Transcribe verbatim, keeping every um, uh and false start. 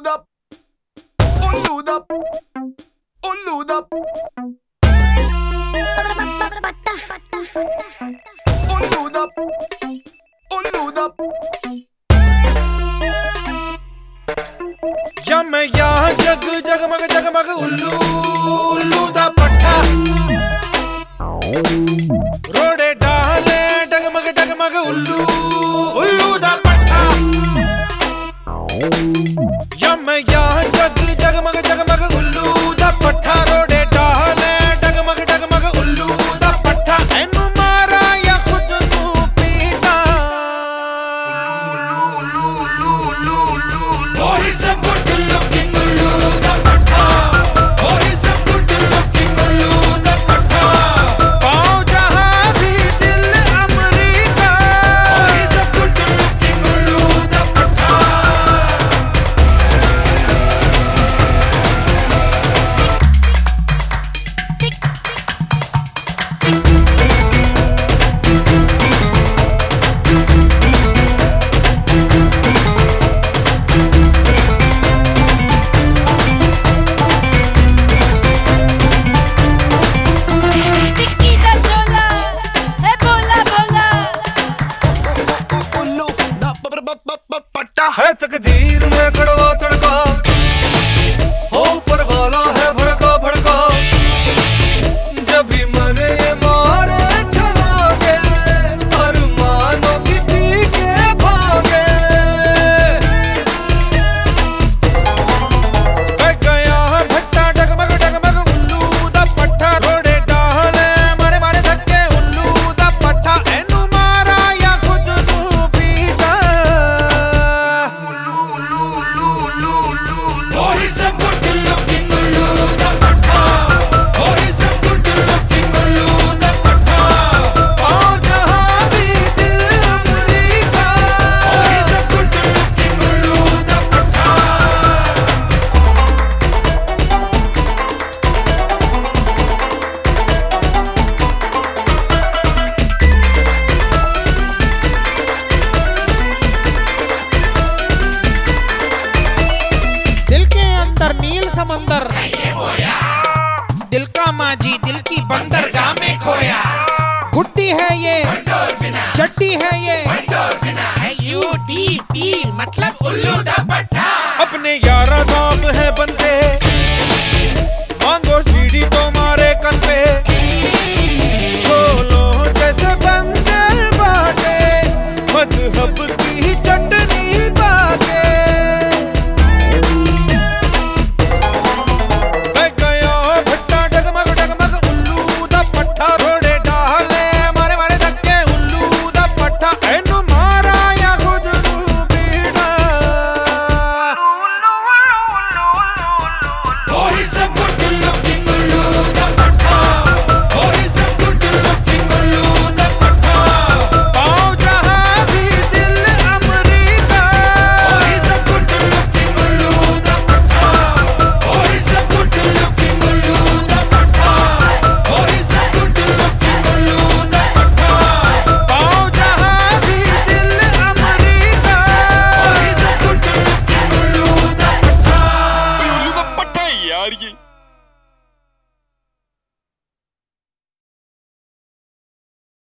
da, ullu da, ullu da, ullu da, ullu da। या मैं यहाँ जग जगमग जगमग उल्लू उल्लू दा पट्टा, रोड़े डाले डगमग डगमग उल्लू उल्लू दा पट्टा। या मैं यहाँ जग जगमग जगमग उल्लू दा पट्टा, रोड़े डाले डगमग डगमग उल्लू दा पट्टा। एनू मारा या खुद नू पीटा, oh he's a good looking उल्लू दा पट्टा, oh he's a good looking उल्लू दा पट्टा। पाँव जहाँ भी दिल अमरीका, oh he's a good looking उल्लू दा पट्टा। है तकदीर में कड़वा तड़का